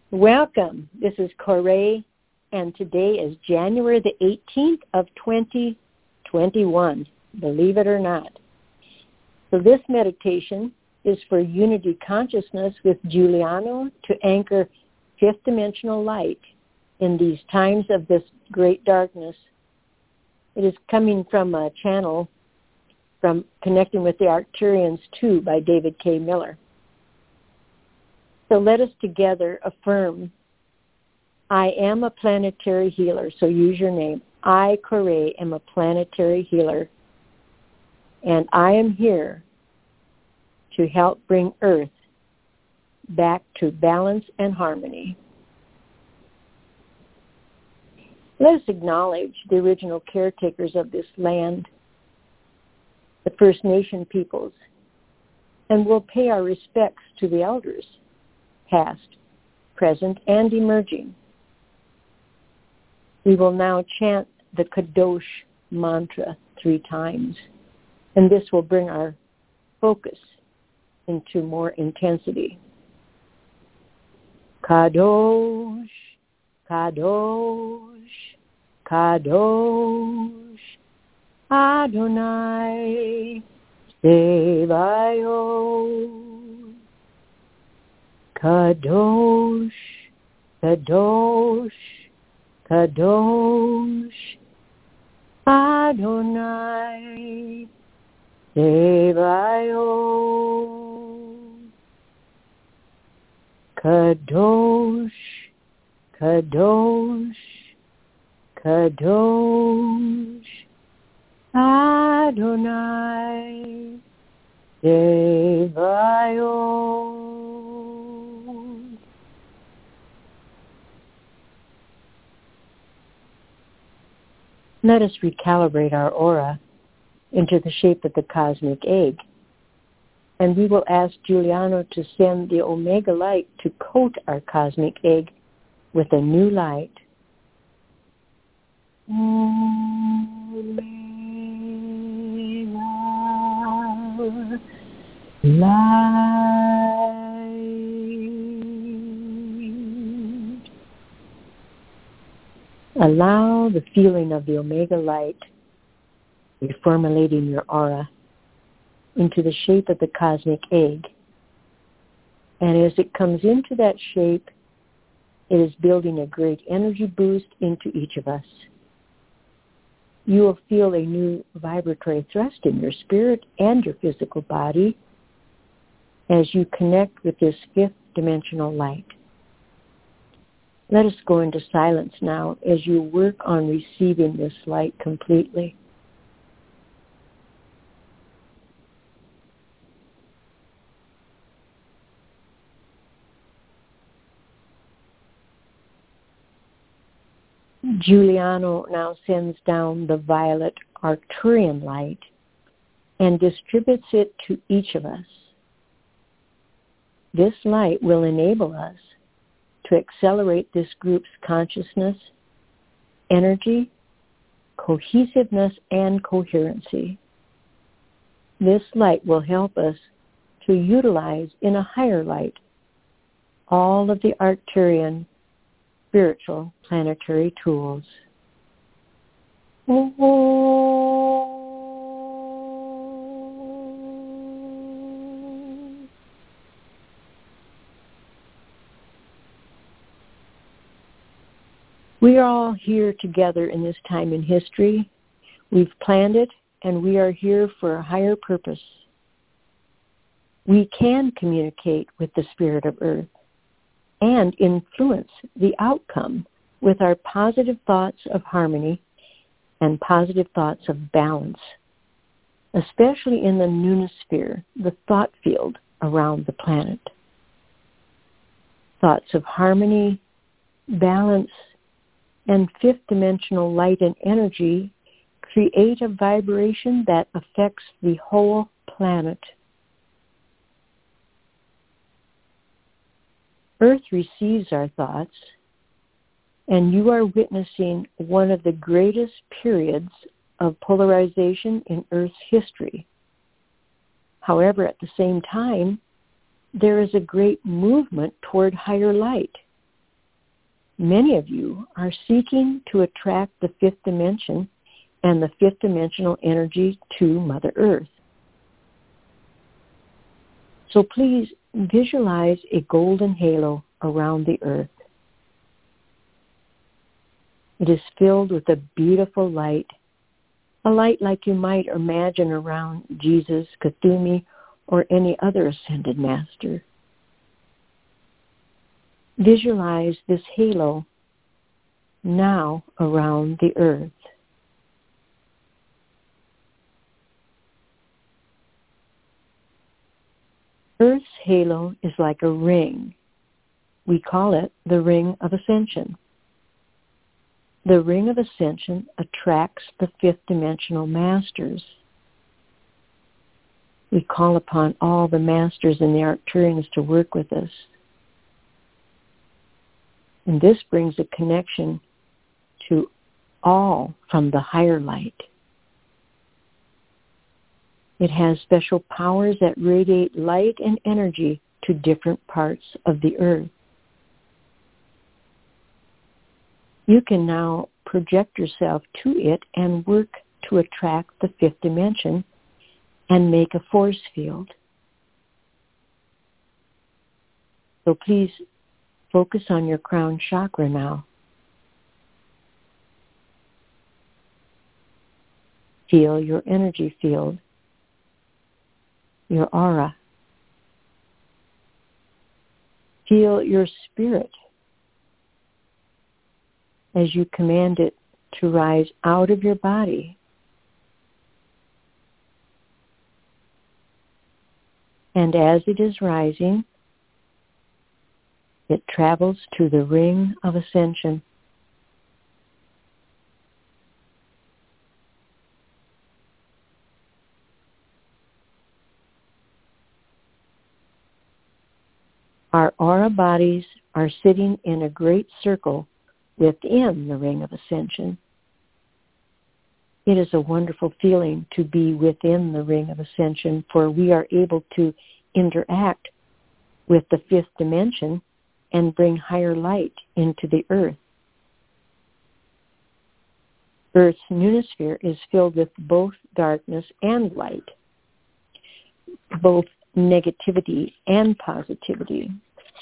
Welcome. This is Corey, and today is January the 18th of 2021, believe it or not. So this meditation is for Unity Consciousness with Giuliano to anchor fifth dimensional light in these times of this great darkness. It is coming from a channel from Connecting with the Arcturians 2 by David K. Miller. So let us together affirm, I am a planetary healer. So use your name. I, Corey, am a planetary healer. And I am here to help bring Earth back to balance and harmony. Let us acknowledge the original caretakers of this land, the First Nation peoples, and we'll pay our respects to the elders, past, present, and emerging. We will now chant the Kadosh mantra 3 times, and this will bring our focus into more intensity. Kadosh, Kadosh, Kadosh, Adonai, Sevaot. Kadosh, Kadosh, Kadosh, Adonai, Sevaot. Kadosh, Kadosh, Kadosh, Adonai, Sevaot. Let us recalibrate our aura into the shape of the cosmic egg. And we will ask Giuliano to send the Omega light to coat our cosmic egg with a new light. Omega light. Allow the feeling of the Omega light reformulating your aura into the shape of the cosmic egg. And as it comes into that shape, it is building a great energy boost into each of us. You will feel a new vibratory thrust in your spirit and your physical body as you connect with this fifth dimensional light. Let us go into silence now as you work on receiving this light completely. Giuliano now sends down the violet Arcturian light and distributes it to each of us. This light will enable us to accelerate this group's consciousness, energy, cohesiveness, and coherency. This light will help us to utilize in a higher light all of the Arcturian spiritual planetary tools. We are all here together in this time in history. We've planned it, and we are here for a higher purpose. We can communicate with the spirit of Earth and influence the outcome with our positive thoughts of harmony and positive thoughts of balance, especially in the noonosphere, the thought field around the planet. Thoughts of harmony, balance, and fifth dimensional light and energy create a vibration that affects the whole planet. Earth receives our thoughts, and you are witnessing one of the greatest periods of polarization in Earth's history. However, at the same time, there is a great movement toward higher light many of you are seeking to attract the fifth dimension and the fifth dimensional energy to Mother Earth. So please visualize a golden halo around the earth. It is filled with a beautiful light, a light like you might imagine around Jesus, Kuthumi, or any other ascended master. Visualize this halo now around the earth. Earth's halo is like a ring. We call it the Ring of Ascension. The Ring of Ascension attracts the fifth dimensional masters. We call upon all the masters and the Arcturians to work with us. And this brings a connection to all from the higher light. It has special powers that radiate light and energy to different parts of the earth. You can now project yourself to it and work to attract the fifth dimension and make a force field. So please focus on your crown chakra now. Feel your energy field, your aura. Feel your spirit as you command it to rise out of your body. And as it is rising, it travels to the Ring of Ascension. Our aura bodies are sitting in a great circle within the Ring of Ascension. It is a wonderful feeling to be within the Ring of Ascension, for we are able to interact with the fifth dimension and bring higher light into the earth. Earth's noosphere is filled with both darkness and light, both negativity and positivity.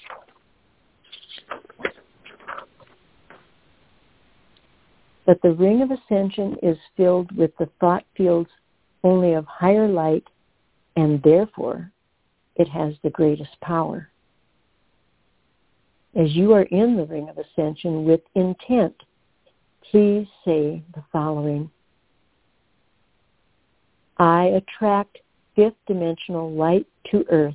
But the Ring of Ascension is filled with the thought fields only of higher light, and therefore it has the greatest power. As you are in the Ring of Ascension with intent, please say the following: I attract fifth dimensional light to earth.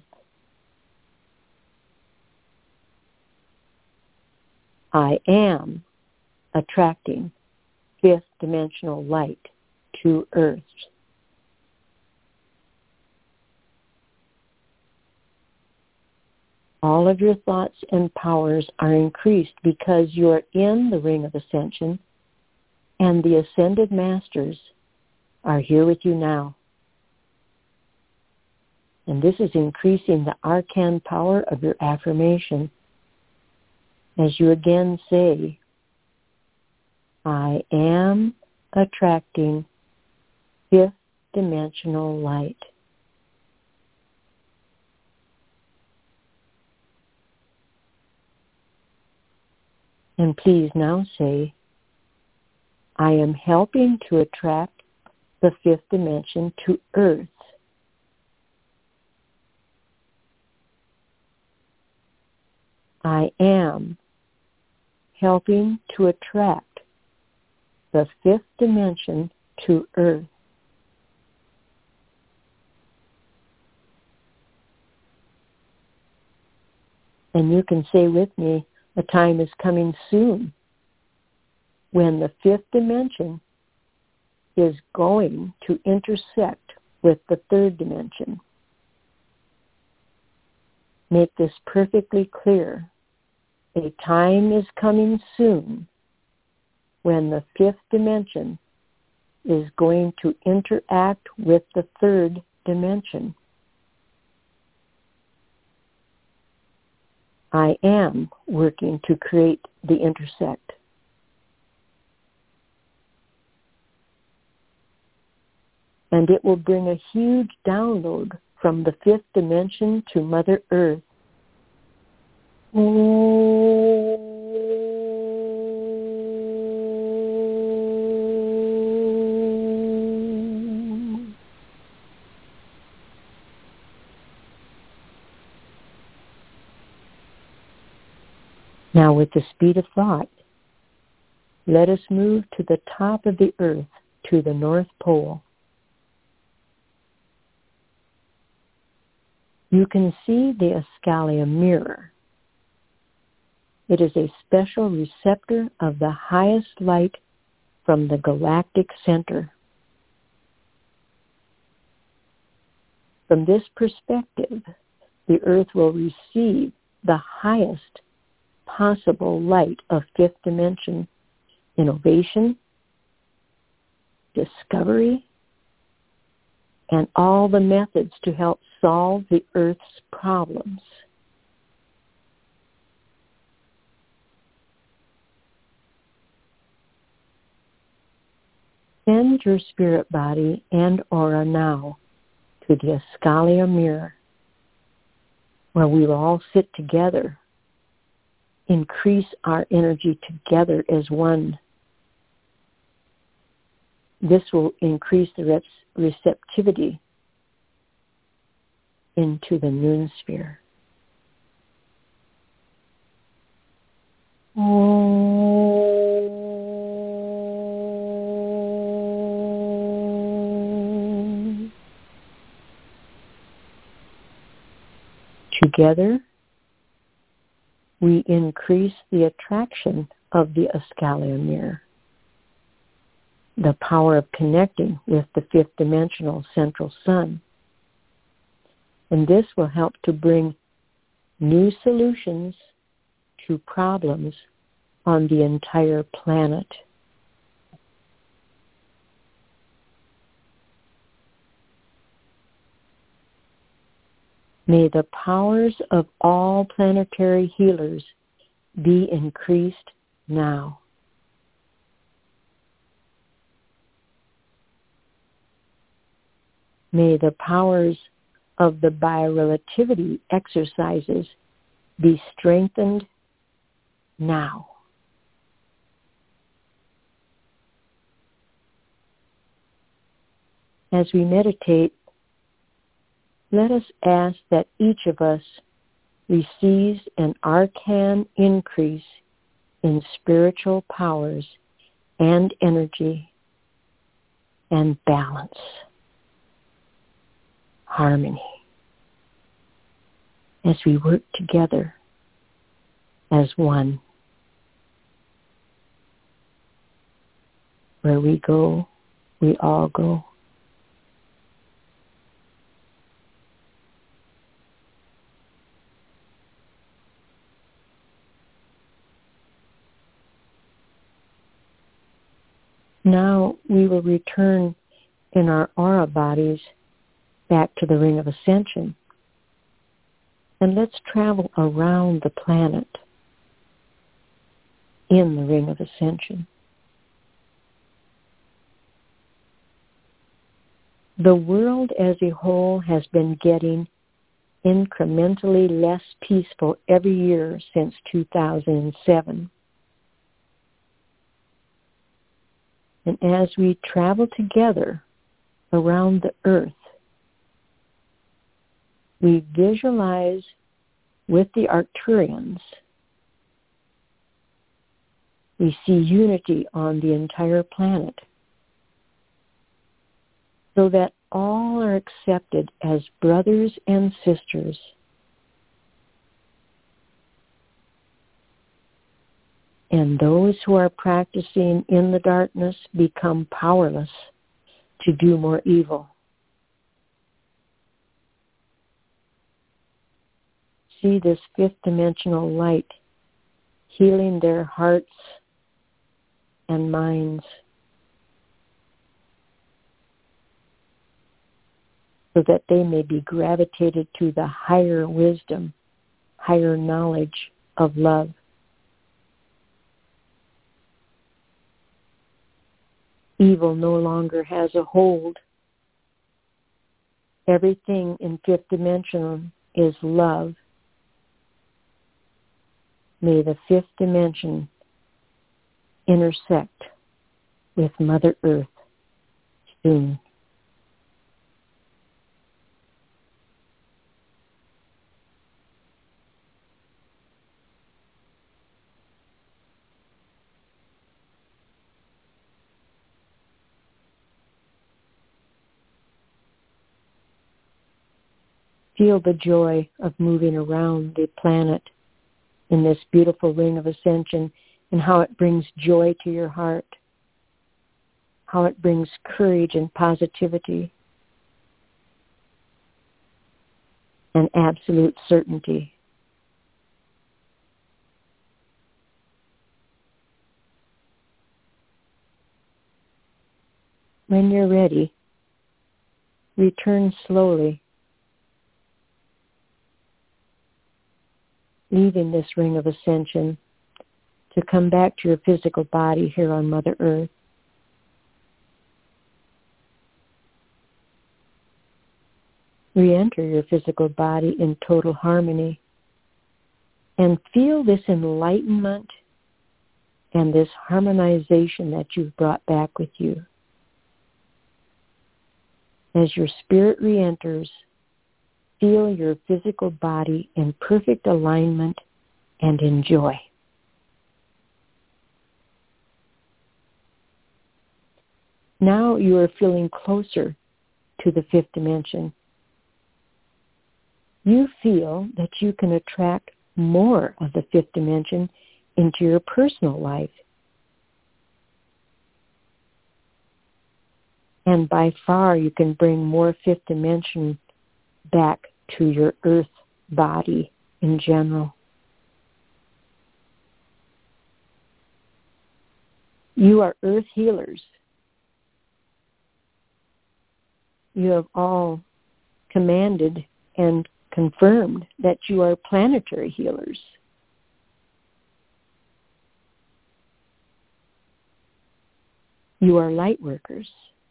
I am attracting fifth dimensional light to earth. All of your thoughts and powers are increased because you are in the Ring of Ascension, and the Ascended Masters are here with you now. And this is increasing the arcane power of your affirmation as you again say, I am attracting fifth dimensional light. And please now say, I am helping to attract the fifth dimension to earth. I am helping to attract the fifth dimension to earth. And you can say with me, a time is coming soon when the fifth dimension is going to intersect with the third dimension. Make this perfectly clear. A time is coming soon when the fifth dimension is going to interact with the third dimension. I am working to create the intersect. And it will bring a huge download from the fifth dimension to Mother Earth. Now, with the speed of thought, let us move to the top of the earth, to the North Pole. You can see the Escalia mirror. It is a special receptor of the highest light from the galactic center. From this perspective, the earth will receive the highest possible light of fifth dimension innovation, discovery, and all the methods to help solve the earth's problems. Send your spirit body and aura now to the Escalia mirror, where we will all sit together, increase our energy together as one. This will increase the receptivity into the noon sphere. Together, we increase the attraction of the Escalia mirror, the power of connecting with the fifth dimensional central sun. And this will help to bring new solutions to problems on the entire planet. May the powers of all planetary healers be increased now. May the powers of the biorelativity exercises be strengthened now. As we meditate, let us ask that each of us receives an arcane increase in spiritual powers and energy and balance, harmony, as we work together as one. Where we go, we all go. Now we will return in our aura bodies back to the Ring of Ascension. And let's travel around the planet in the Ring of Ascension. The world as a whole has been getting incrementally less peaceful every year since 2007. And as we travel together around the earth, we visualize with the Arcturians. We see unity on the entire planet, so that all are accepted as brothers and sisters. And those who are practicing in the darkness become powerless to do more evil. See this fifth dimensional light healing their hearts and minds, so that they may be gravitated to the higher wisdom higher knowledge of love. Evil no longer has a hold. Everything in fifth dimension is love. May the fifth dimension intersect with Mother Earth soon. Feel the joy of moving around the planet in this beautiful ring of ascension and how it brings joy to your heart, how it brings courage and positivity and absolute certainty. When you're ready, return slowly, leaving this ring of ascension to come back to your physical body here on Mother Earth. Re-enter your physical body in total harmony and feel this enlightenment and this harmonization that you've brought back with you. As your spirit re-enters, feel your physical body in perfect alignment and enjoy. Now you are feeling closer to the fifth dimension. You feel that you can attract more of the fifth dimension into your personal life. And by far you can bring more fifth dimension back to your earth body in general. You are earth healers. You have all commanded and confirmed that you are planetary healers. You are light workers.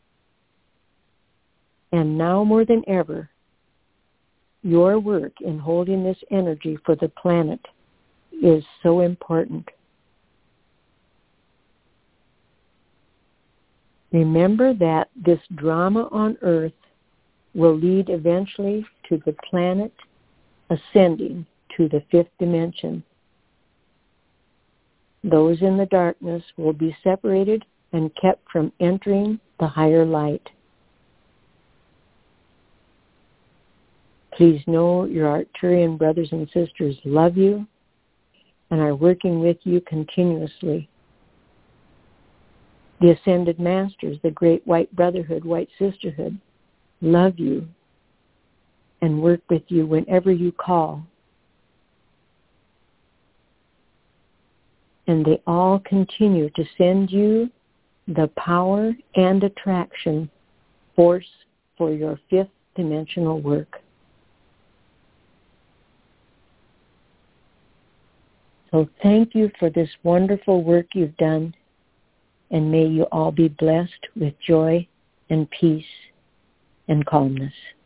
And now more than ever, your work in holding this energy for the planet is so important. Remember that this drama on Earth will lead eventually to the planet ascending to the fifth dimension. Those in the darkness will be separated and kept from entering the higher light. Please know your Arcturian brothers and sisters love you and are working with you continuously. The Ascended Masters, the Great White Brotherhood, White Sisterhood, love you and work with you whenever you call. And they all continue to send you the power and attraction force for your fifth dimensional work. So thank you for this wonderful work you've done, and may you all be blessed with joy and peace and calmness.